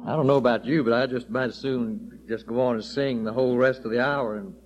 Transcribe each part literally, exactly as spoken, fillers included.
I don't know about you, but I just might as soon just go on and sing the whole rest of the hour. And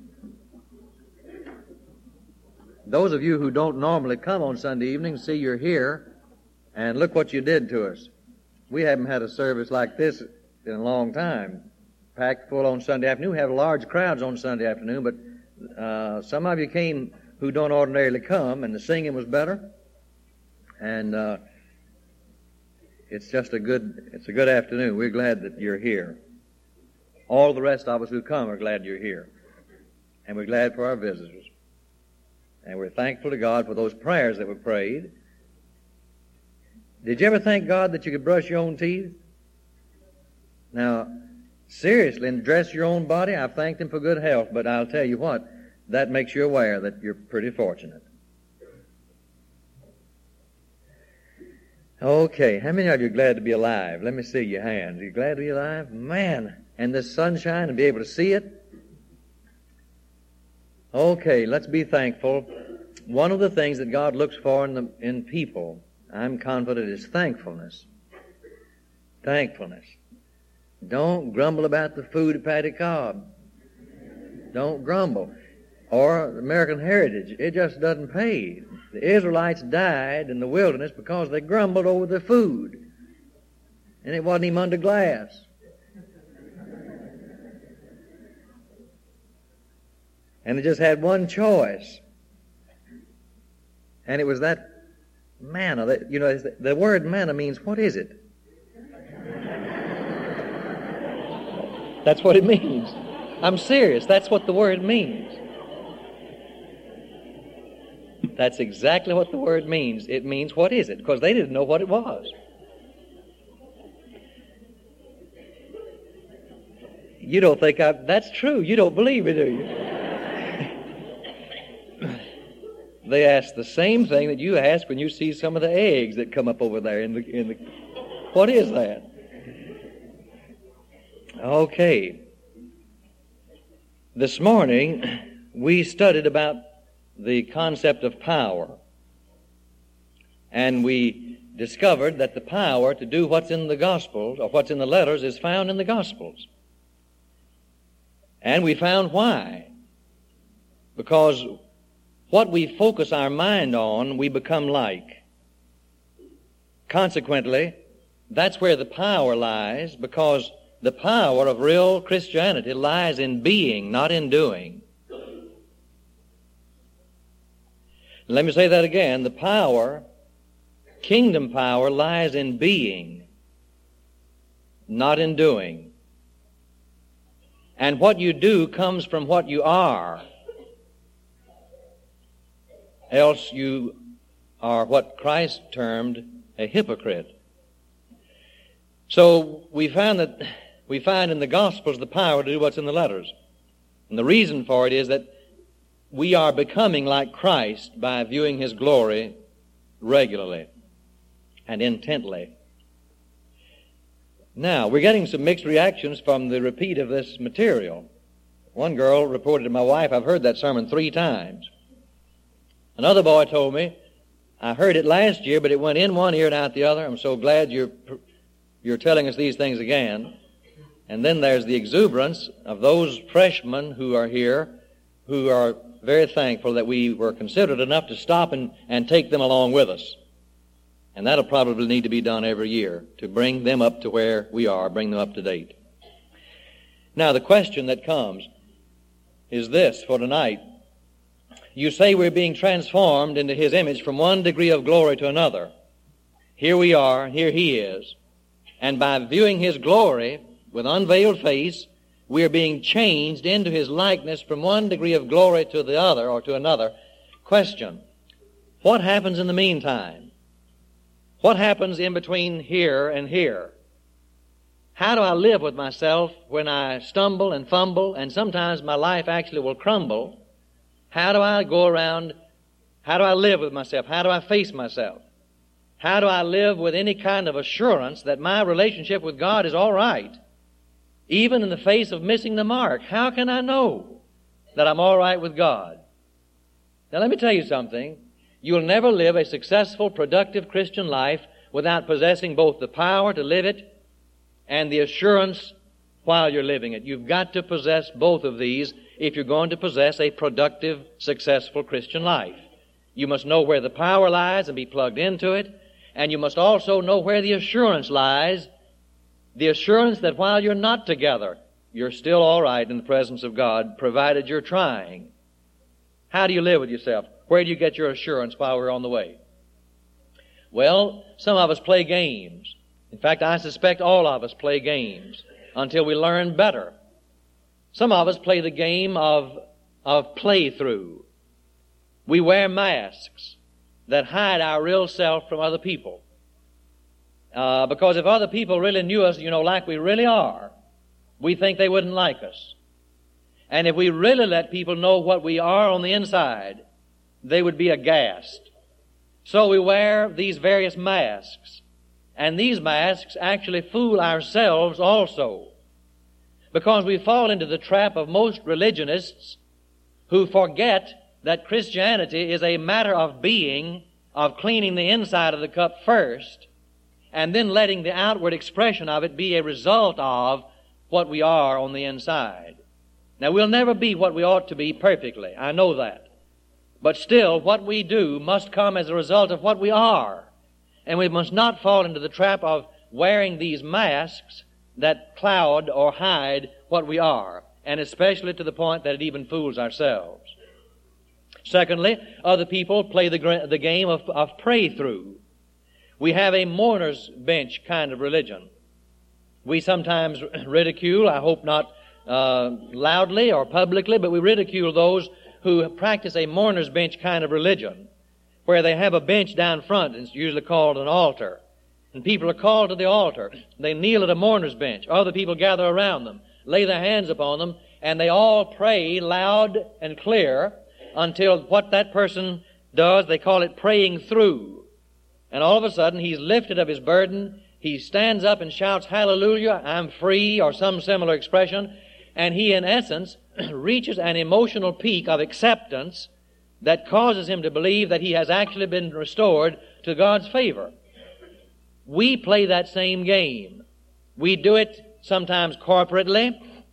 those of you who don't normally come on Sunday evening, see you're here, and look what you did to us. We haven't had a service like this in a long time. Packed full on Sunday afternoon. We have large crowds on Sunday afternoon, but uh, some of you came who don't ordinarily come, and the singing was better. And uh, it's just a good, it's a good afternoon. We're glad that you're here. All the rest of us who come are glad you're here. And we're glad for our visitors. And we're thankful to God for those prayers that were prayed. Did you ever thank God that you could brush your own teeth? Now, seriously, and dress your own body, I've thanked Him for good health, but I'll tell you what, that makes you aware that you're pretty fortunate. Okay, how many of you are glad to be alive? Let me see your hands. Are you glad to be alive? Man, and this sunshine and be able to see it? Okay, let's be thankful. One of the things that God looks for in, the, in people, I'm confident, is thankfulness. Thankfulness. Don't grumble about the food at Patty Cobb. Don't grumble. Or American Heritage. It just doesn't pay. The Israelites died in the wilderness because they grumbled over the food. And it wasn't even under glass. And they just had one choice. And it was that manna. That, you know, the word manna means, what is it? That's what it means. I'm serious. That's what the word means. That's exactly what the word means. It means, what is it? Because they didn't know what it was. You don't think I... That's true. You don't believe me, do you? They ask the same thing that you ask when you see some of the eggs that come up over there in the... In the what is that? Okay. This morning, we studied about the concept of power. And we discovered that the power to do what's in the Gospels, or what's in the letters, is found in the Gospels. And we found why. Because what we focus our mind on, we become like. Consequently, that's where the power lies, because the power of real Christianity lies in being, not in doing. Let me say that again. The power, kingdom power, lies in being, not in doing. And what you do comes from what you are. Else you are what Christ termed a hypocrite. So we found that we find in the Gospels the power to do what's in the letters. And the reason for it is that we are becoming like Christ by viewing His glory regularly and intently. Now, we're getting some mixed reactions from the repeat of this material. One girl reported to my wife, I've heard that sermon three times. Another boy told me, I heard it last year, but it went in one ear and out the other. I'm so glad you're, you're telling us these things again. And then there's the exuberance of those freshmen who are here, who are very thankful that we were considerate enough to stop and, and take them along with us. And that'll probably need to be done every year to bring them up to where we are, bring them up to date. Now, the question that comes is this for tonight. You say we're being transformed into His image from one degree of glory to another. Here we are, here He is. And by viewing His glory with unveiled face, we are being changed into His likeness from one degree of glory to the other or to another. Question, what happens in the meantime? What happens in between here and here? How do I live with myself when I stumble and fumble and sometimes my life actually will crumble? How do I go around, how do I live with myself? How do I face myself? How do I live with any kind of assurance that my relationship with God is all right? Even in the face of missing the mark, how can I know that I'm all right with God? Now let me tell you something. You'll never live a successful, productive Christian life without possessing both the power to live it and the assurance while you're living it. You've got to possess both of these if you're going to possess a productive, successful Christian life. You must know where the power lies and be plugged into it, and you must also know where the assurance lies, the assurance that while you're not together, you're still all right in the presence of God, provided you're trying. How do you live with yourself? Where do you get your assurance while we're on the way? Well, some of us play games. In fact, I suspect all of us play games until we learn better. Some of us play the game of, of play-through. We wear masks that hide our real self from other people. Uh, because if other people really knew us, you know, like we really are, we think they wouldn't like us. And if we really let people know what we are on the inside, they would be aghast. So we wear these various masks. And these masks actually fool ourselves also. Because we fall into the trap of most religionists who forget that Christianity is a matter of being, of cleaning the inside of the cup first, and then letting the outward expression of it be a result of what we are on the inside. Now, we'll never be what we ought to be perfectly. I know that. But still, what we do must come as a result of what we are. And we must not fall into the trap of wearing these masks that cloud or hide what we are, and especially to the point that it even fools ourselves. Secondly, other people play the, the game of, of pray-through. We have a mourner's bench kind of religion. We sometimes ridicule, I hope not uh, loudly or publicly, but we ridicule those who practice a mourner's bench kind of religion, where they have a bench down front, and it's usually called an altar. And people are called to the altar. They kneel at a mourner's bench. Other people gather around them, lay their hands upon them, and they all pray loud and clear until what that person does, they call it praying through. And all of a sudden, he's lifted of his burden. He stands up and shouts, "Hallelujah, I'm free," or some similar expression. And he, in essence, reaches an emotional peak of acceptance that causes him to believe that he has actually been restored to God's favor. We play that same game. We do it sometimes corporately.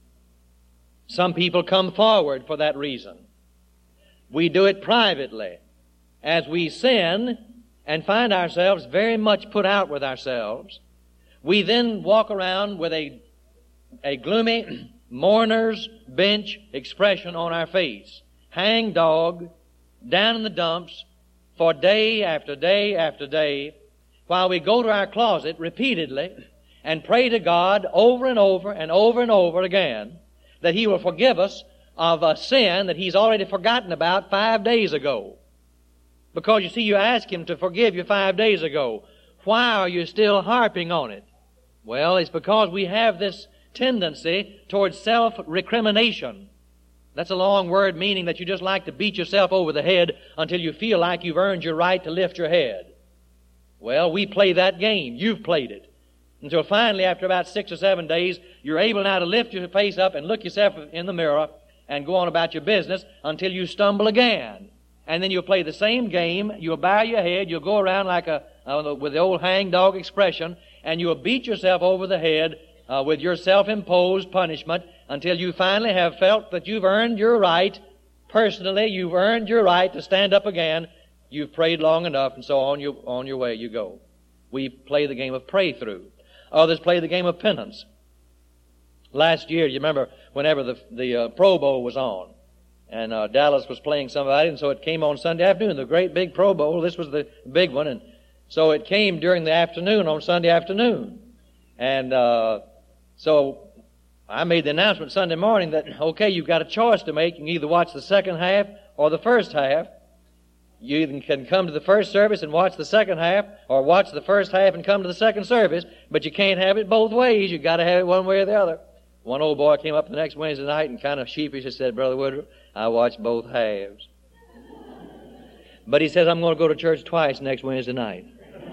Some people come forward for that reason. We do it privately as we sin and find ourselves very much put out with ourselves. We then walk around with a, a gloomy mourner's bench expression on our face, hang dog, down in the dumps for day after day after day, while we go to our closet repeatedly and pray to God over and over and over and over again that He will forgive us of a sin that He's already forgotten about five days ago. Because, you see, you asked Him to forgive you five days ago. Why are you still harping on it? Well, it's because we have this tendency towards self-recrimination. That's a long word meaning that you just like to beat yourself over the head until you feel like you've earned your right to lift your head. Well, we play that game. You've played it. Until finally, after about six or seven days, you're able now to lift your face up and look yourself in the mirror and go on about your business until you stumble again. And then you'll play the same game. You'll bow your head. You'll go around like a, uh, with the old hang-dog expression, and you'll beat yourself over the head uh, with your self-imposed punishment until you finally have felt that you've earned your right. Personally, you've earned your right to stand up again. You've prayed long enough, and so on, you, on your way you go. We play the game of pray-through. Others play the game of penance. Last year, you remember, whenever the, the uh, Pro Bowl was on, and uh, Dallas was playing somebody, and so it came on Sunday afternoon, the great big Pro Bowl. This was the big one, and so it came during the afternoon on Sunday afternoon. And uh, so I made the announcement Sunday morning that, okay, you've got a choice to make. You can either watch the second half or the first half. You either can come to the first service and watch the second half, or watch the first half and come to the second service, but you can't have it both ways. You've got to have it one way or the other. One old boy came up the next Wednesday night and kind of sheepishly said, "Brother Woodruff, I watched both halves." But he says, "I'm going to go to church twice next Wednesday night."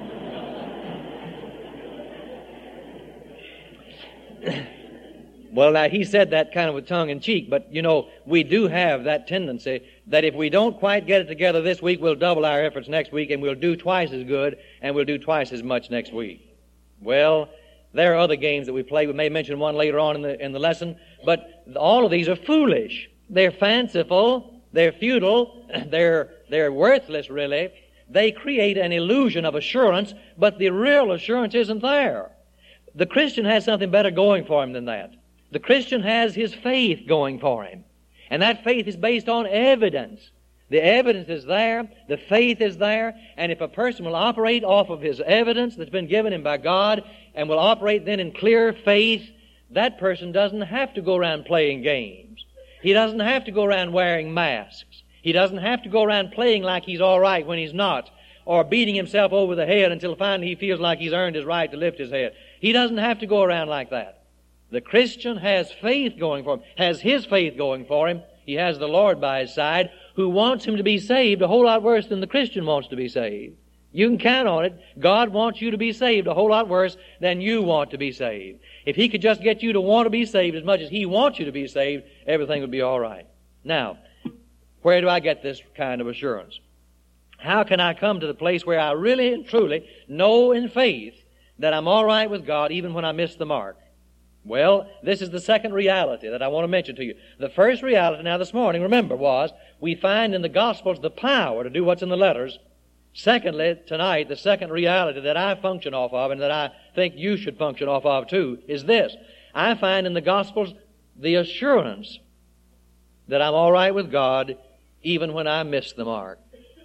Well, now, he said that kind of with tongue in cheek, but, you know, we do have that tendency that if we don't quite get it together this week, we'll double our efforts next week, and we'll do twice as good, and we'll do twice as much next week. Well, There are other games that we play. We may mention one later on in the, in the lesson. But all of these are foolish. They're fanciful. They're futile. They're, they're worthless, really. They create an illusion of assurance, but the real assurance isn't there. The Christian has something better going for him than that. The Christian has his faith going for him. And that faith is based on evidence. The evidence is there, the faith is there, and if a person will operate off of his evidence that's been given him by God, and will operate then in clear faith, that person doesn't have to go around playing games. He doesn't have to go around wearing masks. He doesn't have to go around playing like he's all right when he's not, or beating himself over the head until finally he feels like he's earned his right to lift his head. He doesn't have to go around like that. The Christian has faith going for him, has his faith going for him. He has the Lord by his side, who wants him to be saved a whole lot worse than the Christian wants to be saved. You can count on it. God wants you to be saved a whole lot worse than you want to be saved. If He could just get you to want to be saved as much as He wants you to be saved, everything would be all right. Now, where do I get this kind of assurance? How can I come to the place where I really and truly know in faith that I'm all right with God even when I miss the mark? Well, this is the second reality that I want to mention to you. The first reality now this morning, remember, was we find in the Gospels the power to do what's in the letters. Secondly, tonight, the second reality that I function off of and that I think you should function off of too is this. I find in the Gospels the assurance that I'm all right with God even when I miss the mark.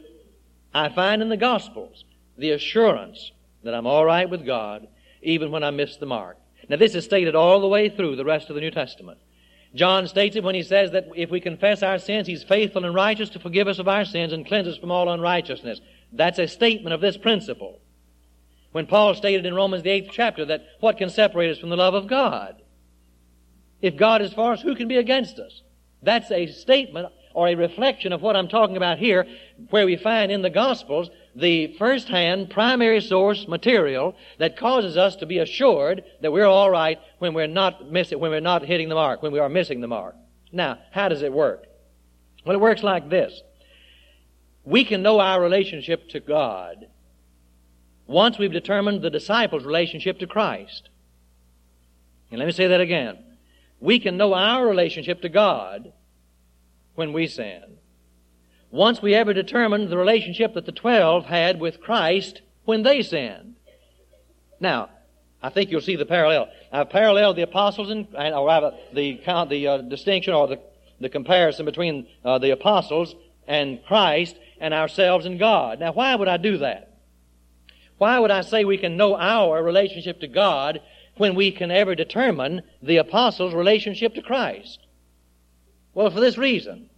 I find in the Gospels the assurance that I'm all right with God even when I miss the mark. Now, this is stated all the way through the rest of the New Testament. John states it when he says that if we confess our sins, He's faithful and righteous to forgive us of our sins and cleanse us from all unrighteousness. That's a statement of this principle. When Paul stated in Romans the eighth chapter that what can separate us from the love of God? If God is for us, who can be against us? That's a statement or a reflection of what I'm talking about here, where we find in the Gospels the first-hand, primary source material that causes us to be assured that we're all right when we're not missing, when we're not hitting the mark, when we are missing the mark. Now, how does it work? Well, it works like this. We can know our relationship to God once we've determined the disciples' relationship to Christ. And let me say that again. We can know our relationship to God when we sin. Once we ever determined the relationship that the twelve had with Christ when they sinned. Now, I think you'll see the parallel. I've paralleled the apostles and, or rather the, the uh, distinction or the, the comparison between uh, the apostles and Christ and ourselves and God. Now, why would I do that? Why would I say we can know our relationship to God when we can ever determine the apostles' relationship to Christ? Well, for this reason.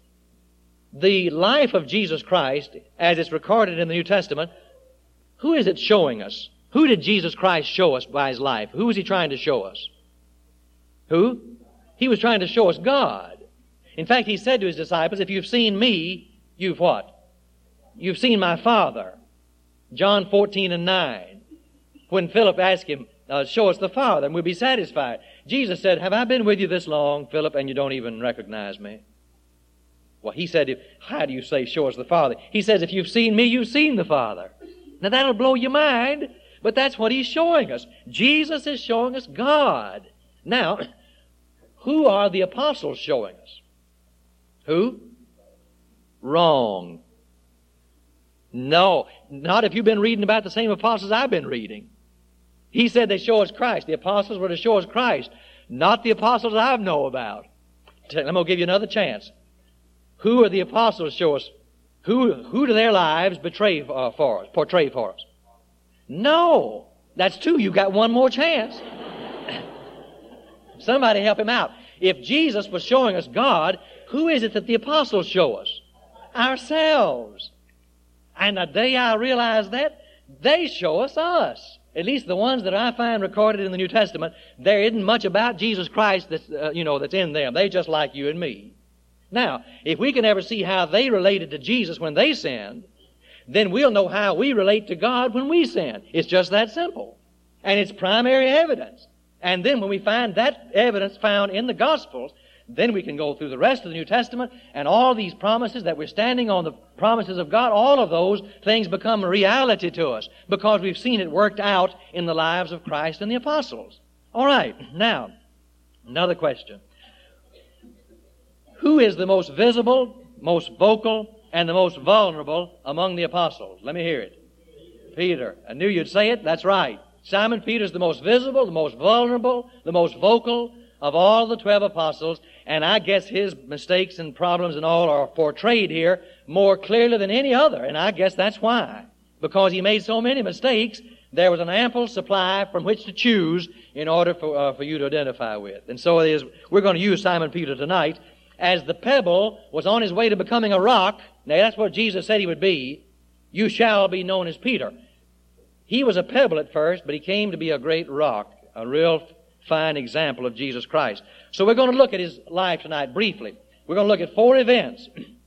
The life of Jesus Christ, as it's recorded in the New Testament, who is it showing us? Who did Jesus Christ show us by His life? Who was He trying to show us? Who? He was trying to show us God. In fact, He said to His disciples, if you've seen me, you've what? You've seen my Father. John fourteen and nine. When Philip asked Him, uh, show us the Father and we'll be satisfied. Jesus said, have I been with you this long, Philip, and you don't even recognize me? Well, He said, how do you say, show us the Father? He says, if you've seen me, you've seen the Father. Now, that'll blow your mind, but that's what He's showing us. Jesus is showing us God. Now, who are the apostles showing us? Who? Wrong. No, not if you've been reading about the same apostles I've been reading. He said they show us Christ. The apostles were to show us Christ, not the apostles I know about. I'm going to give you another chance. Who are the apostles show us? Who, who do their lives betray uh, for us, portray for us? No. That's two. You've got one more chance. Somebody help him out. If Jesus was showing us God, who is it that the apostles show us? Ourselves. And the day I realized that, they show us us. At least the ones that I find recorded in the New Testament, there isn't much about Jesus Christ that's, uh, you know, that's in them. They're just like you and me. Now, if we can ever see how they related to Jesus when they sinned, then we'll know how we relate to God when we sin. It's just that simple. And it's primary evidence. And then when we find that evidence found in the Gospels, then we can go through the rest of the New Testament, and all these promises that we're standing on the promises of God, all of those things become a reality to us because we've seen it worked out in the lives of Christ and the apostles. All right, now, another question. Who is the most visible, most vocal, and the most vulnerable among the apostles? Let me hear it. Peter. I knew you'd say it. That's right. Simon Peter's the most visible, the most vulnerable, the most vocal of all the twelve apostles, and I guess his mistakes and problems and all are portrayed here more clearly than any other, and I guess that's why. Because he made so many mistakes, there was an ample supply from which to choose in order for, uh, for you to identify with. And so it is, we're going to use Simon Peter tonight. As the pebble was on his way to becoming a rock, now that's what Jesus said he would be, you shall be known as Peter. He was a pebble at first, but he came to be a great rock, a real fine example of Jesus Christ. So we're going to look at his life tonight briefly. We're going to look at four events.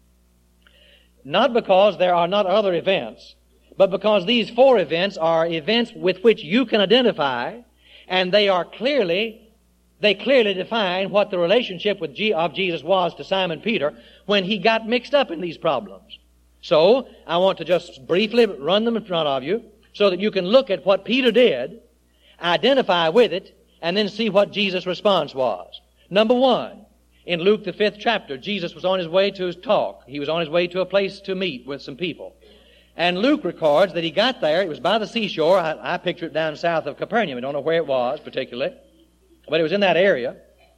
Not because there are not other events, but because these four events are events with which you can identify, and they are clearly, they clearly define what the relationship with G- of Jesus was to Simon Peter when he got mixed up in these problems. So I want to just briefly run them in front of you so that you can look at what Peter did, identify with it, and then see what Jesus' response was. Number one, in Luke the fifth chapter, Jesus was on his way to his talk. He was on his way to a place to meet with some people. And Luke records that he got there. It was by the seashore. I, I picture it down south of Capernaum. I don't know where it was particularly, but it was in that area.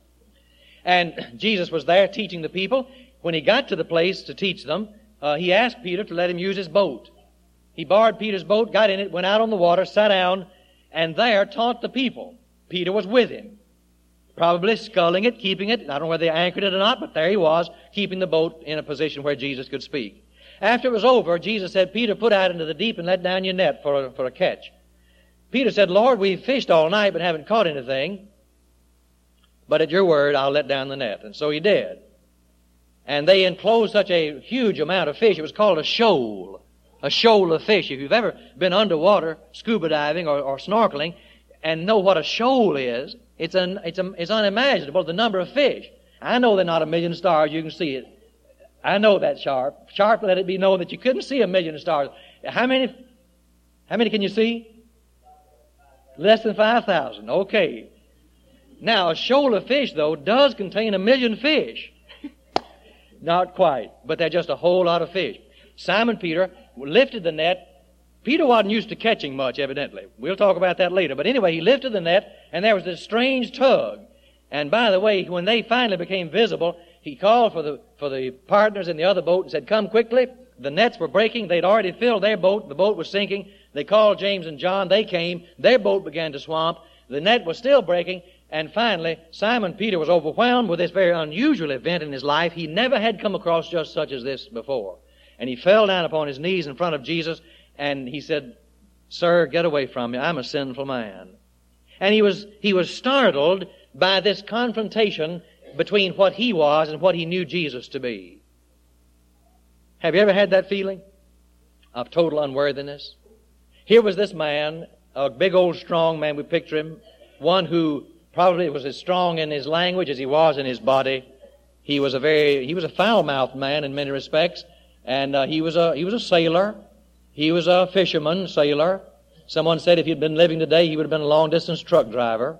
And Jesus was there teaching the people. When he got to the place to teach them, uh, he asked Peter to let him use his boat. He borrowed Peter's boat, got in it, went out on the water, sat down, and there taught the people. Peter was with him, probably sculling it, keeping it. I don't know whether they anchored it or not, but there he was, keeping the boat in a position where Jesus could speak. After it was over, Jesus said, Peter, put out into the deep and let down your net for a, for a catch. Peter said, Lord, we've fished all night but haven't caught anything, but at your word I'll let down the net. And so he did. And they enclosed such a huge amount of fish. It was called a shoal, a shoal of fish. If you've ever been underwater scuba diving or, or snorkeling, and know what a shoal is, it's, an, it's, a, it's unimaginable, the number of fish. I know they're not a million stars, you can see it. I know that, Sharp. Sharp, let it be known that you couldn't see a million stars. How many, how many can you see? Less than five thousand. Okay. Now, a shoal of fish, though, does contain a million fish. Not quite, but they're just a whole lot of fish. Simon Peter lifted the net. Peter wasn't used to catching much, evidently. We'll talk about that later. But anyway, he lifted the net, and there was this strange tug. And by the way, when they finally became visible, he called for the for the partners in the other boat and said, come quickly. The nets were breaking. They'd already filled their boat. The boat was sinking. They called James and John. They came. Their boat began to swamp. The net was still breaking. And finally, Simon Peter was overwhelmed with this very unusual event in his life. He never had come across just such as this before. And he fell down upon his knees in front of Jesus, and he said, Sir, get away from me. I'm a sinful man. And he was, he was startled by this confrontation between what he was and what he knew Jesus to be. Have you ever had that feeling of total unworthiness? Here was this man, a big old strong man, we picture him, one who probably was as strong in his language as he was in his body. He was a very, he was a foul-mouthed man in many respects, and uh, he was a, he was a sailor. He was a fisherman, sailor. Someone said if he'd been living today, he would have been a long-distance truck driver.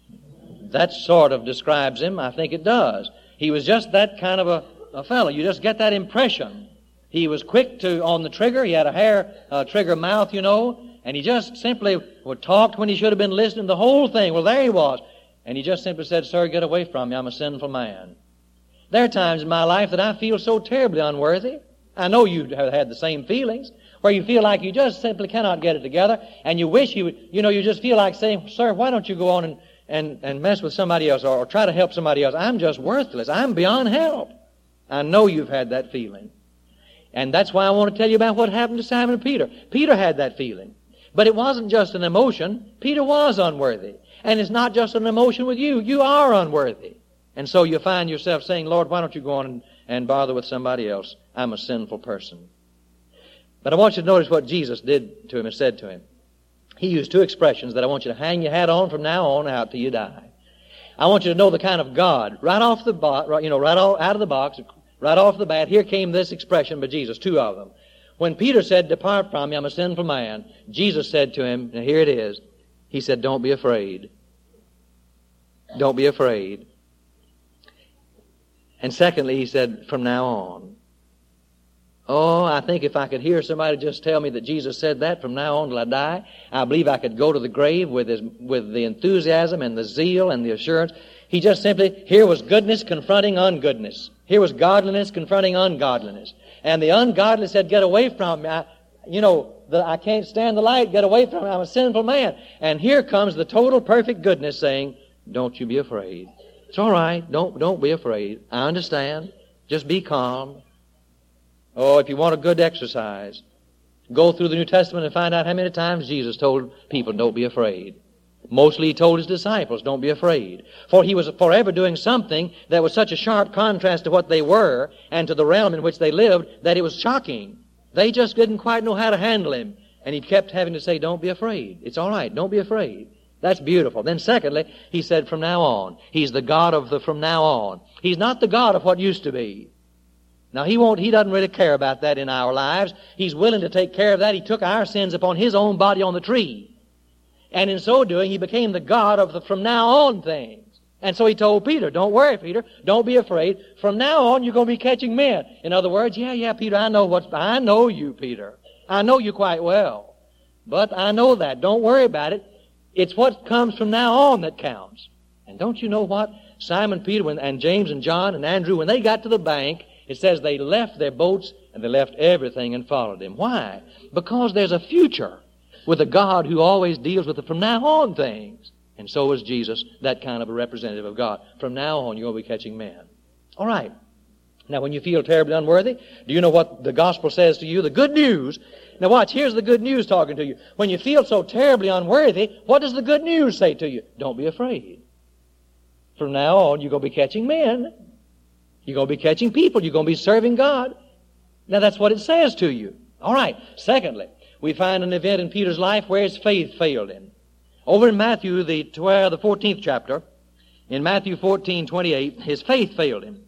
That sort of describes him. I think it does. He was just that kind of a, a fellow. You just get that impression. He was quick to on the trigger. He had a hair uh, trigger mouth, you know, and he just simply would talk when he should have been listening. The whole thing. Well, there he was, and he just simply said, "Sir, get away from me. I'm a sinful man." There are times in my life that I feel so terribly unworthy. I know you have had the same feelings, where you feel like you just simply cannot get it together, and you wish you would, you know, you just feel like saying, "Sir, why don't you go on and and, and mess with somebody else or, or try to help somebody else? I'm just worthless. I'm beyond help." I know you've had that feeling. And that's why I want to tell you about what happened to Simon Peter. Peter had that feeling. But it wasn't just an emotion. Peter was unworthy. And it's not just an emotion with you. You are unworthy. And so you find yourself saying, "Lord, why don't you go on and, and bother with somebody else? I'm a sinful person." But I want you to notice what Jesus did to him and said to him. He used two expressions that I want you to hang your hat on from now on out till you die. I want you to know the kind of God. Right off the box, you know, right all, out of the box, right off the bat, here came this expression by Jesus, two of them. When Peter said, "Depart from me, I'm a sinful man," Jesus said to him, and here it is, He said, "Don't be afraid. Don't be afraid." And secondly, He said, "From now on." Oh, I think if I could hear somebody just tell me that Jesus said that from now on till I die, I believe I could go to the grave with his, with the enthusiasm and the zeal and the assurance. He just simply, here was goodness confronting ungoodness. Here was godliness confronting ungodliness. And the ungodly said, "Get away from me. I, you know, the, I can't stand the light. Get away from me. I'm a sinful man." And here comes the total perfect goodness saying, "Don't you be afraid. It's all right. Don't, don't be afraid. I understand. Just be calm." Oh, if you want a good exercise, go through the New Testament and find out how many times Jesus told people, "Don't be afraid." Mostly He told His disciples, "Don't be afraid." For He was forever doing something that was such a sharp contrast to what they were and to the realm in which they lived that it was shocking. They just didn't quite know how to handle Him. And He kept having to say, "Don't be afraid. It's all right. Don't be afraid." That's beautiful. Then secondly, He said, "From now on." He's the God of the from now on. He's not the God of what used to be. Now, He won't, He doesn't really care about that in our lives. He's willing to take care of that. He took our sins upon His own body on the tree. And in so doing, He became the God of the from now on things. And so He told Peter, "Don't worry, Peter. Don't be afraid. From now on, you're going to be catching men." In other words, yeah, yeah, Peter, I know what's, I know you, Peter. I know you quite well. But I know that. Don't worry about it. It's what comes from now on that counts. And don't you know what? Simon Peter when, and James and John and Andrew, when they got to the bank, it says they left their boats and they left everything and followed Him. Why? Because there's a future with a God who always deals with the from now on things. And so was Jesus, that kind of a representative of God. From now on, you're going to be catching men. All right. Now, when you feel terribly unworthy, do you know what the gospel says to you? The good news. Now watch, here's the good news talking to you. When you feel so terribly unworthy, what does the good news say to you? Don't be afraid. From now on, you're going to be catching men. You're going to be catching people. You're going to be serving God. Now, that's what it says to you. All right. Secondly, we find an event in Peter's life where his faith failed him. Over in Matthew, the twelfth, the fourteenth chapter, in Matthew fourteen twenty-eight, his faith failed him.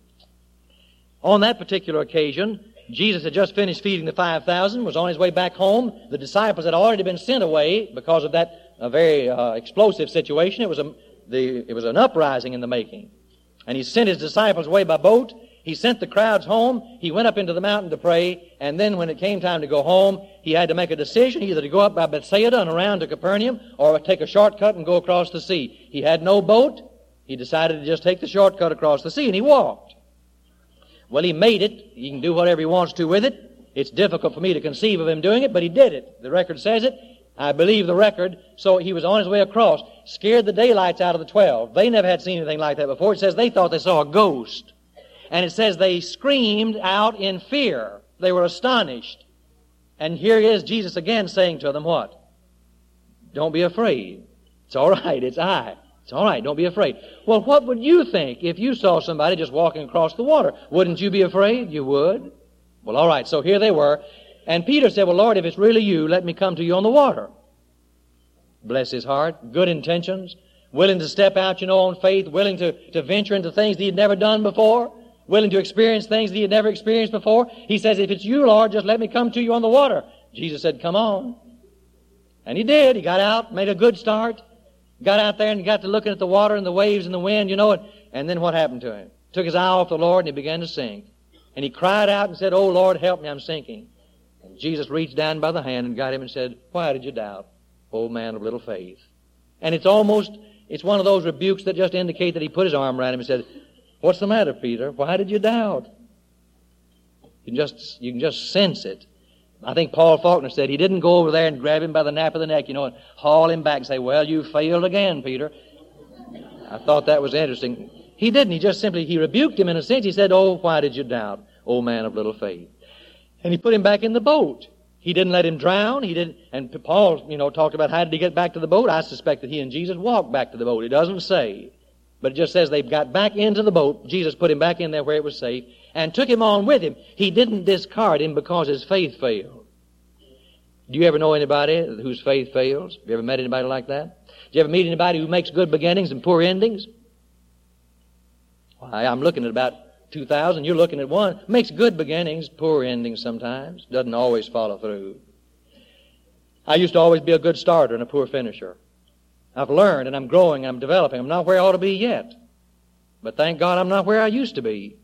On that particular occasion, Jesus had just finished feeding the five thousand, was on his way back home. The disciples had already been sent away because of that a very uh, explosive situation. It was, a, the, it was an uprising in the making. And He sent His disciples away by boat. He sent the crowds home. He went up into the mountain to pray. And then when it came time to go home, He had to make a decision either to go up by Bethsaida and around to Capernaum or take a shortcut and go across the sea. He had no boat. He decided to just take the shortcut across the sea, and He walked. Well, He made it. He can do whatever He wants to with it. It's difficult for me to conceive of Him doing it, but He did it. The record says it. I believe the record. So He was on His way across. Scared the daylights out of the twelve. They never had seen anything like that before. It says they thought they saw a ghost. And it says they screamed out in fear. They were astonished. And here is Jesus again saying to them what? Don't be afraid. It's all right. It's I. It's all right. Don't be afraid. Well, what would you think if you saw somebody just walking across the water? Wouldn't you be afraid? You would. Well, all right. So here they were. And Peter said, "Well, Lord, if it's really you, let me come to you on the water." Bless his heart. Good intentions. Willing to step out, you know, on faith. Willing to, to venture into things that he had never done before. Willing to experience things that he had never experienced before. He says, "If it's you, Lord, just let me come to you on the water." Jesus said, "Come on." And he did. He got out, made a good start. Got out there and got to looking at the water and the waves and the wind, you know it. And then what happened to him? Took his eye off the Lord and he began to sink. And he cried out and said, "Oh, Lord, help me, I'm sinking." And Jesus reached down by the hand and got him and said, "Why did you doubt, O man of little faith?" And it's almost, it's one of those rebukes that just indicate that he put his arm around him and said, "What's the matter, Peter? Why did you doubt?" You can just, you can just sense it. I think Paul Faulkner said he didn't go over there and grab him by the nape of the neck, you know, and haul him back and say, "Well, you failed again, Peter." I thought that was interesting. He didn't. He just simply, he rebuked him in a sense. He said, "Oh, why did you doubt, O man of little faith?" And he put him back in the boat. He didn't let him drown. He didn't. And Paul, you know, talked about how did he get back to the boat. I suspect that he and Jesus walked back to the boat. It doesn't say. But it just says they got back into the boat. Jesus put him back in there where it was safe and took him on with him. He didn't discard him because his faith failed. Do you ever know anybody whose faith fails? Have you ever met anybody like that? Do you ever meet anybody who makes good beginnings and poor endings? Why, I'm looking at about two thousand, you're looking at one. Makes good beginnings, poor endings sometimes. Doesn't always follow through. I used to always be a good starter and a poor finisher. I've learned and I'm growing, I'm developing. I'm not where I ought to be yet. But thank God I'm not where I used to be.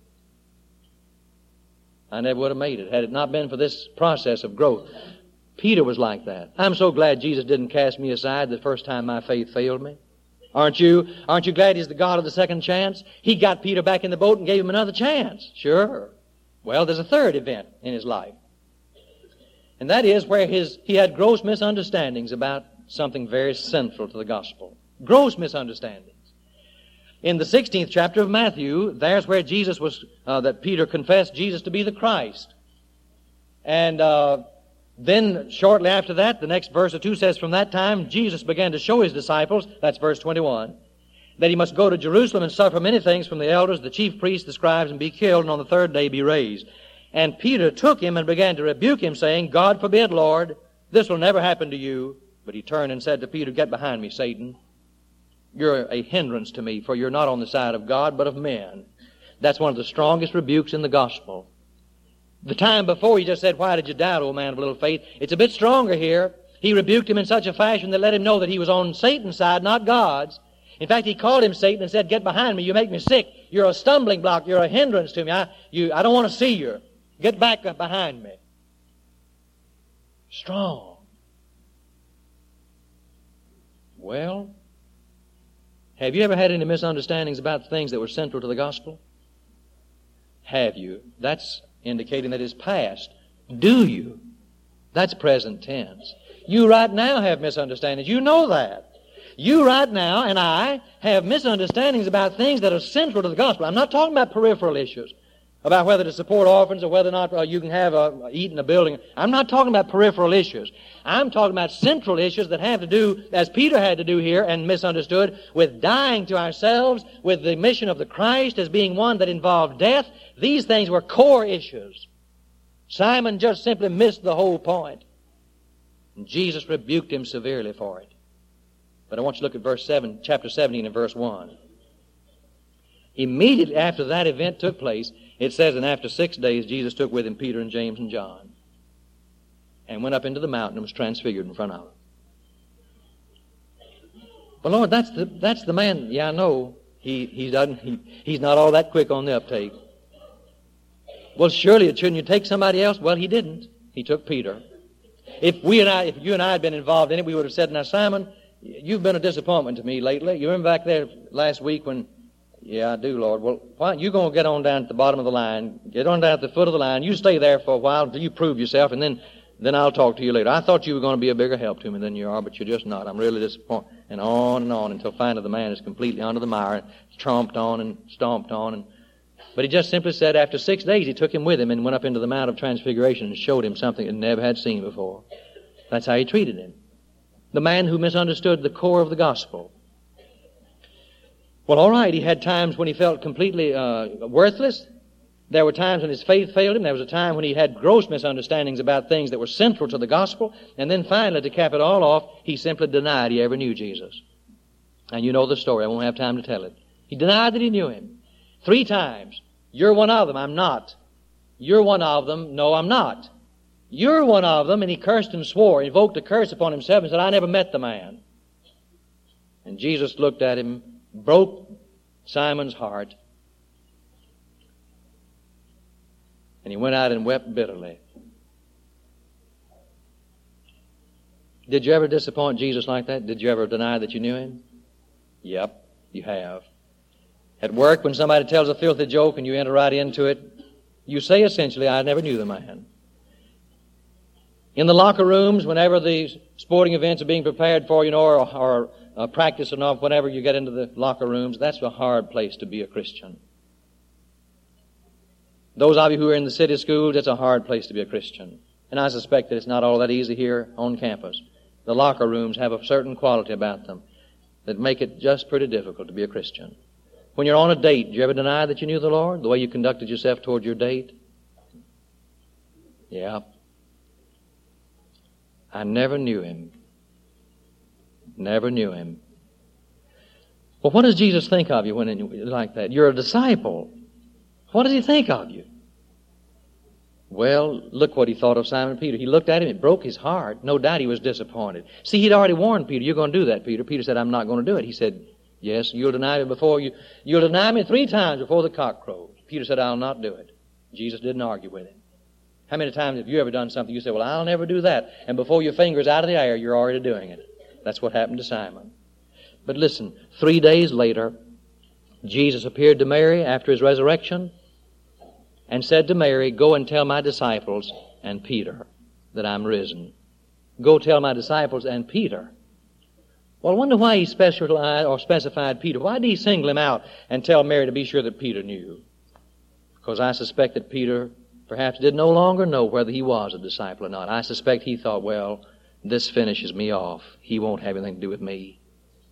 I never would have made it had it not been for this process of growth. Peter was like that. I'm so glad Jesus didn't cast me aside the first time my faith failed me. Aren't you? Aren't you glad He's the God of the second chance? He got Peter back in the boat and gave him another chance. Sure. Well, there's a third event in his life. And that is where his he had gross misunderstandings about something very central to the gospel. Gross misunderstandings. In the sixteenth chapter of Matthew, there's where Jesus was, uh, that Peter confessed Jesus to be the Christ. And uh, then shortly after that, the next verse or two says, from that time Jesus began to show His disciples, that's verse twenty-one, that He must go to Jerusalem and suffer many things from the elders, the chief priests, the scribes, and be killed, and on the third day be raised. And Peter took him and began to rebuke him, saying, God forbid, Lord, this will never happen to you. But he turned and said to Peter, get behind me, Satan. You're a hindrance to me, for you're not on the side of God, but of men. That's one of the strongest rebukes in the gospel. The time before he just said, why did you doubt, O man of little faith? It's a bit stronger here. He rebuked him in such a fashion that let him know that he was on Satan's side, not God's. In fact, he called him Satan and said, get behind me, you make me sick. You're a stumbling block, you're a hindrance to me. I, you, I don't want to see you. Get back behind me. Strong. Well, have you ever had any misunderstandings about things that were central to the gospel? Have you? That's indicating that it's past. Do you? That's present tense. You right now have misunderstandings. You know that. You right now and I have misunderstandings about things that are central to the gospel. I'm not talking about peripheral issues, about whether to support orphans or whether or not uh, you can have a, eat in a building. I'm not talking about peripheral issues. I'm talking about central issues that have to do, as Peter had to do here and misunderstood, with dying to ourselves, with the mission of the Christ as being one that involved death. These things were core issues. Simon just simply missed the whole point. And Jesus rebuked him severely for it. But I want you to look at verse seven, chapter seventeen and verse one. Immediately after that event took place, it says, and after six days, Jesus took with him Peter and James and John and went up into the mountain and was transfigured in front of them. But Lord, that's the, that's the man. Yeah, I know. He, he doesn't, he, he's not all that quick on the uptake. Well, surely it shouldn't you take somebody else? Well, he didn't. He took Peter. If we and I, if you and I had been involved in it, we would have said, now, Simon, you've been a disappointment to me lately. You remember back there last week when, yeah, I do, Lord. Well, why don't you go and get on down at the bottom of the line, get on down at the foot of the line. You stay there for a while until you prove yourself, and then, then I'll talk to you later. I thought you were going to be a bigger help to me than you are, but you're just not. I'm really disappointed. And on and on until finally the man is completely under the mire, tromped on and stomped on. And, but he just simply said after six days he took him with him and went up into the Mount of Transfiguration and showed him something he never had seen before. That's how he treated him. The man who misunderstood the core of the gospel. Well, all right, he had times when he felt completely uh, worthless. There were times when his faith failed him. There was a time when he had gross misunderstandings about things that were central to the gospel. And then finally, to cap it all off, he simply denied he ever knew Jesus. And you know the story. I won't have time to tell it. He denied that he knew him. Three times. You're one of them. I'm not. You're one of them. No, I'm not. You're one of them. And he cursed and swore, invoked a curse upon himself and said, I never met the man. And Jesus looked at him, broke Simon's heart, and he went out and wept bitterly. Did you ever disappoint Jesus like that? Did you ever deny that you knew him? Yep, you have. At work, when somebody tells a filthy joke and you enter right into it, you say essentially, I never knew the man. In the locker rooms, whenever the sporting events are being prepared for, you know, or, or uh, practice or not, whenever you get into the locker rooms, that's a hard place to be a Christian. Those of you who are in the city schools, it's a hard place to be a Christian. And I suspect that it's not all that easy here on campus. The locker rooms have a certain quality about them that make it just pretty difficult to be a Christian. When you're on a date, did you ever deny that you knew the Lord? The way you conducted yourself toward your date? Yeah. I never knew him. Never knew him. Well, what does Jesus think of you when you're like that? You're a disciple. What does he think of you? Well, look what he thought of Simon Peter. He looked at him, it broke his heart. No doubt he was disappointed. See, he'd already warned Peter, you're going to do that, Peter. Peter said, I'm not going to do it. He said, yes, you'll deny me before you, you'll deny me three times before the cock crows. Peter said, I'll not do it. Jesus didn't argue with him. How many times have you ever done something you say, well, I'll never do that, and before your finger's out of the air, you're already doing it? That's what happened to Simon. But listen, three days later, Jesus appeared to Mary after his resurrection and said to Mary, go and tell my disciples and Peter that I'm risen. Go tell my disciples and Peter. Well, I wonder why he specialized or specified Peter. Why did he single him out and tell Mary to be sure that Peter knew? Because I suspect that Peter perhaps did no longer know whether he was a disciple or not. I suspect he thought, well, this finishes me off. He won't have anything to do with me.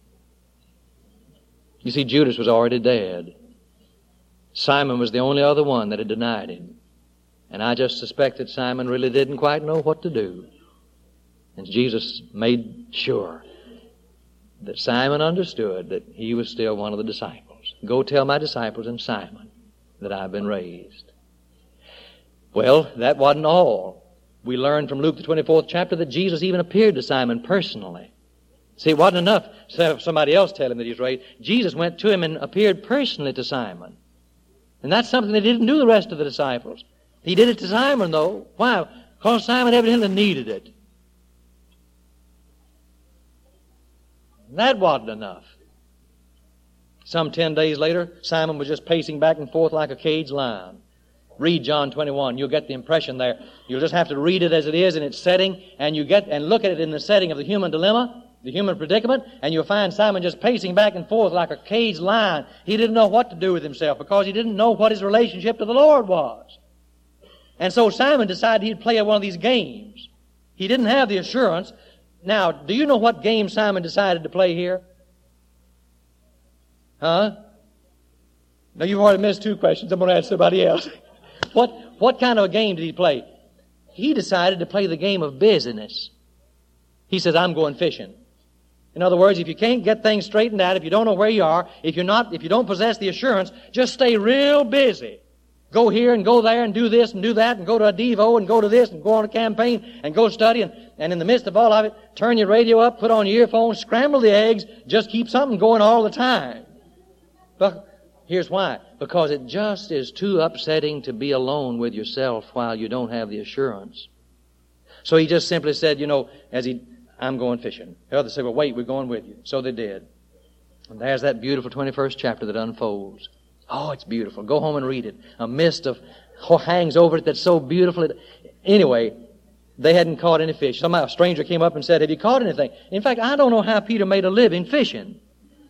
You see, Judas was already dead. Simon was the only other one that had denied him. And I just suspect that Simon really didn't quite know what to do. And Jesus made sure that Simon understood that he was still one of the disciples. Go tell my disciples and Simon that I've been raised. Well, that wasn't all. We learned from Luke the twenty-fourth chapter that Jesus even appeared to Simon personally. See, it wasn't enough to have somebody else tell him that he's raised. Jesus went to him and appeared personally to Simon. And that's something they didn't do the rest of the disciples. He did it to Simon, though. Why? Because Simon evidently needed it. That wasn't enough. Some ten days later, Simon was just pacing back and forth like a caged lion. Read John twenty-one. You'll get the impression there. You'll just have to read it as it is in its setting, and you get and look at it in the setting of the human dilemma, the human predicament, and you'll find Simon just pacing back and forth like a caged lion. He didn't know what to do with himself because he didn't know what his relationship to the Lord was. And so Simon decided he'd play one of these games. He didn't have the assurance. Now, do you know what game Simon decided to play here? Huh? Now, you've already missed two questions. I'm going to ask somebody else. What, what kind of a game did he play? He decided to play the game of busyness. He says, I'm going fishing. In other words, if you can't get things straightened out, if you don't know where you are, if you're not, if you don't possess the assurance, just stay real busy. Go here and go there and do this and do that and go to a Devo and go to this and go on a campaign and go study and, and in the midst of all of it, turn your radio up, put on your earphones, scramble the eggs, just keep something going all the time. But here's why. Because it just is too upsetting to be alone with yourself while you don't have the assurance. So he just simply said, you know, as he, I'm going fishing. The others said, well, wait, we're going with you. So they did. And there's that beautiful twenty-first chapter that unfolds. Oh, it's beautiful. Go home and read it. A mist of hangs over it that's so beautiful. It, anyway, they hadn't caught any fish. Somehow a stranger came up and said, have you caught anything? In fact, I don't know how Peter made a living fishing.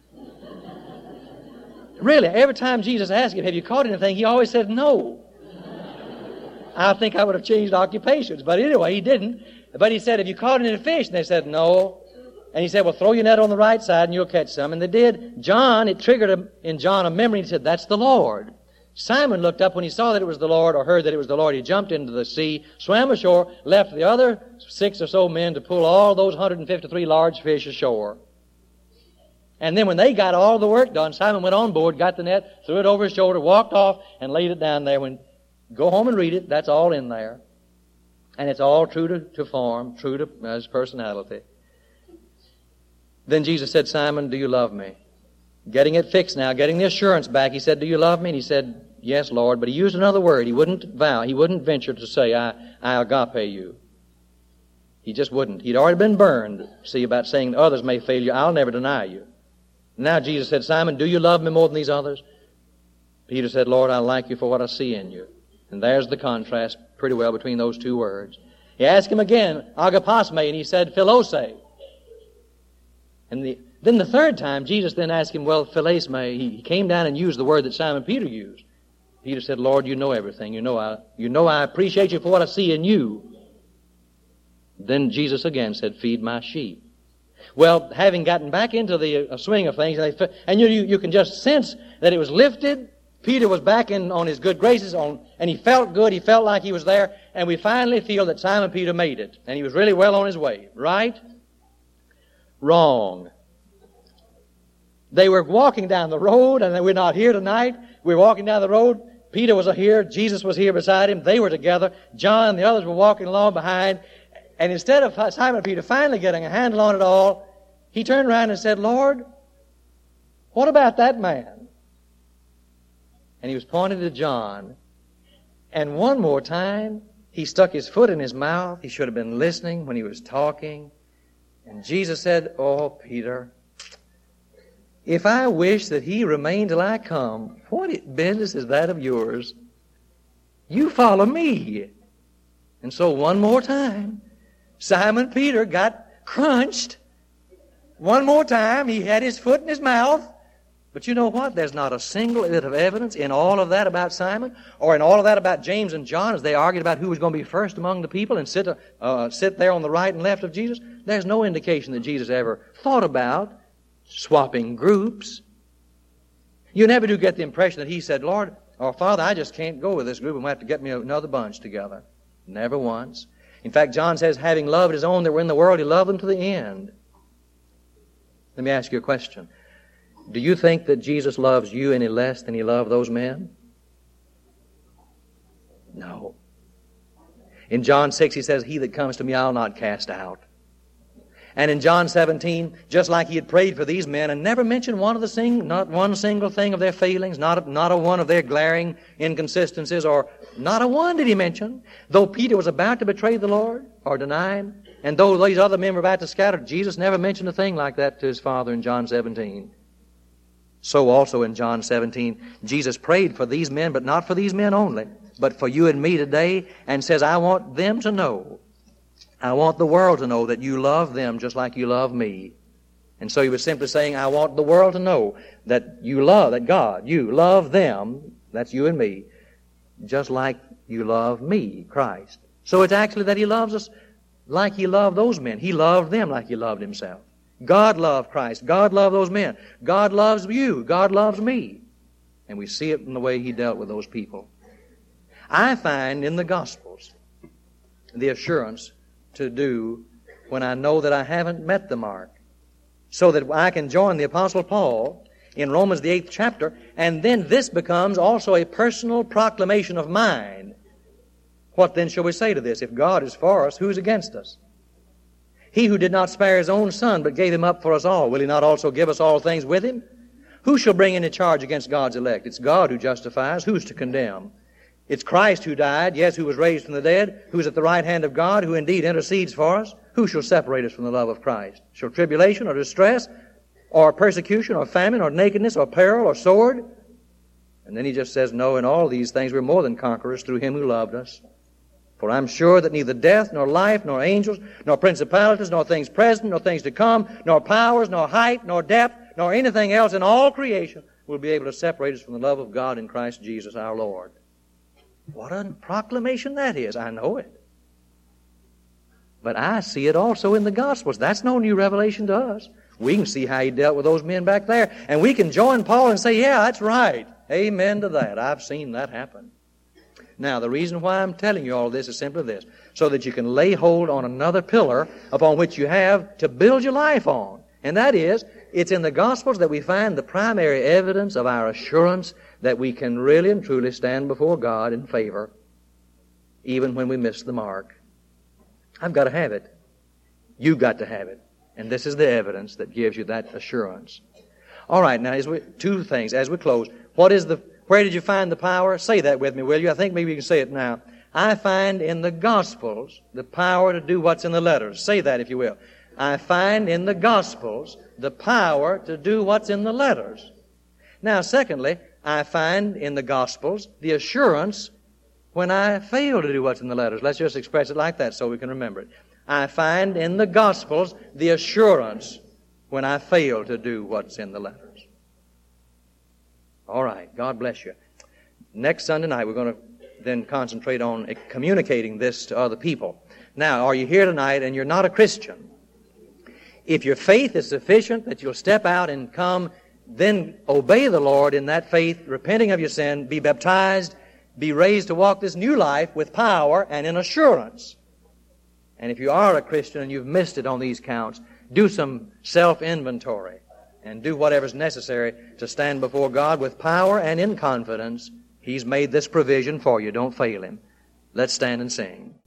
Really, every time Jesus asked him, have you caught anything, he always said no. I think I would have changed occupations. But anyway, he didn't. But he said, have you caught any fish? And they said, no. And he said, well, throw your net on the right side and you'll catch some. And they did. John, it triggered a, in John a memory. He said, that's the Lord. Simon looked up when he saw that it was the Lord or heard that it was the Lord. He jumped into the sea, swam ashore, left the other six or so men to pull all those one hundred fifty-three large fish ashore. And then when they got all the work done, Simon went on board, got the net, threw it over his shoulder, walked off, and laid it down there. When go home and read it. That's all in there. And it's all true to, to form, true to uh, his personality. Then Jesus said, Simon, do you love me? Getting it fixed now, getting the assurance back. He said, do you love me? And he said, yes, Lord. But he used another word. He wouldn't vow. He wouldn't venture to say, I, I agape you. He just wouldn't. He'd already been burned, see, about saying others may fail you. I'll never deny you. Now Jesus said, Simon, do you love me more than these others? Peter said, Lord, I like you for what I see in you. And there's the contrast pretty well between those two words. He asked him again, agaposme, and he said, philose. And the, then the third time, Jesus then asked him, well, philesme. He came down and used the word that Simon Peter used. Peter said, Lord, you know everything. You know I, you know I appreciate you for what I see in you. Then Jesus again said, feed my sheep. Well, having gotten back into the uh, swing of things, and, they, and you, you, you can just sense that it was lifted. Peter was back in on his good graces, on, and he felt good. He felt like he was there. And we finally feel that Simon Peter made it. And he was really well on his way. Right? Wrong. They were walking down the road, and we're not here tonight. We were walking down the road. Peter was here. Jesus was here beside him. They were together. John and the others were walking along behind. And instead of Simon Peter finally getting a handle on it all, he turned around and said, Lord, what about that man? And he was pointing to John. And one more time, he stuck his foot in his mouth. He should have been listening when he was talking. And Jesus said, oh, Peter, if I wish that he remain till I come, what business is that of yours? You follow me. And so one more time, Simon Peter got crunched. One more time, he had his foot in his mouth. But you know what? There's not a single bit of evidence in all of that about Simon, or in all of that about James and John as they argued about who was going to be first among the people and sit, uh, sit there on the right and left of Jesus. There's no indication that Jesus ever thought about swapping groups. You never do get the impression that he said, Lord, or Father, I just can't go with this group. I'm going to have to get me another bunch together. Never once. In fact, John says, having loved his own that were in the world, he loved them to the end. Let me ask you a question. Do you think that Jesus loves you any less than he loved those men? No. In John six, he says, he that comes to me, I'll not cast out. And in John seventeen, just like he had prayed for these men and never mentioned one of the sing, not one single thing of their failings, not a, not a one of their glaring inconsistencies, or not a one did he mention. Though Peter was about to betray the Lord or deny him, and though these other men were about to scatter, Jesus never mentioned a thing like that to his Father in John seventeen. So also in John seventeen, Jesus prayed for these men, but not for these men only, but for you and me today, and says, I want them to know, I want the world to know that you love them just like you love me. And so he was simply saying, I want the world to know that you love, that God, you love them, that's you and me, just like you love me, Christ. So it's actually that he loves us like he loved those men. He loved them like he loved himself. God loved Christ. God loved those men. God loves you. God loves me. And we see it in the way he dealt with those people. I find in the Gospels the assurance to do when I know that I haven't met the mark, so that I can join the Apostle Paul in Romans the eighth chapter, and then this becomes also a personal proclamation of mine. What then shall we say to this? If God is for us, who's against us? He who did not spare his own Son, but gave him up for us all, will he not also give us all things with him? Who shall bring any charge against God's elect? It's God who justifies. Who's to condemn? It's Christ who died, yes, who was raised from the dead, who's at the right hand of God, who indeed intercedes for us. Who shall separate us from the love of Christ? Shall tribulation or distress or persecution or famine or nakedness or peril or sword? And then he just says, no, in all these things we're more than conquerors through him who loved us. For I'm sure that neither death, nor life, nor angels, nor principalities, nor things present, nor things to come, nor powers, nor height, nor depth, nor anything else in all creation will be able to separate us from the love of God in Christ Jesus our Lord. What a proclamation that is. I know it. But I see it also in the Gospels. That's no new revelation to us. We can see how he dealt with those men back there, and we can join Paul and say, yeah, that's right. Amen to that. I've seen that happen. Now, the reason why I'm telling you all this is simply this, so that you can lay hold on another pillar upon which you have to build your life on. And that is, it's in the Gospels that we find the primary evidence of our assurance that we can really and truly stand before God in favor, even when we miss the mark. I've got to have it. You've got to have it. And this is the evidence that gives you that assurance. All right, now, as we, two things as we close. What is the... Where did you find the power? Say that with me, will you? I think maybe you can say it now. I find in the Gospels the power to do what's in the letters. Say that, if you will. I find in the Gospels the power to do what's in the letters. Now, secondly, I find in the Gospels the assurance when I fail to do what's in the letters. Let's just express it like that so we can remember it. I find in the Gospels the assurance when I fail to do what's in the letters. All right. God bless you. Next Sunday night, we're going to then concentrate on communicating this to other people. Now, are you here tonight and you're not a Christian? If your faith is sufficient that you'll step out and come, then obey the Lord in that faith, repenting of your sin, be baptized, be raised to walk this new life with power and in assurance. And if you are a Christian and you've missed it on these counts, do some self-inventory and do whatever's necessary to stand before God with power and in confidence. He's made this provision for you. Don't fail Him. Let's stand and sing.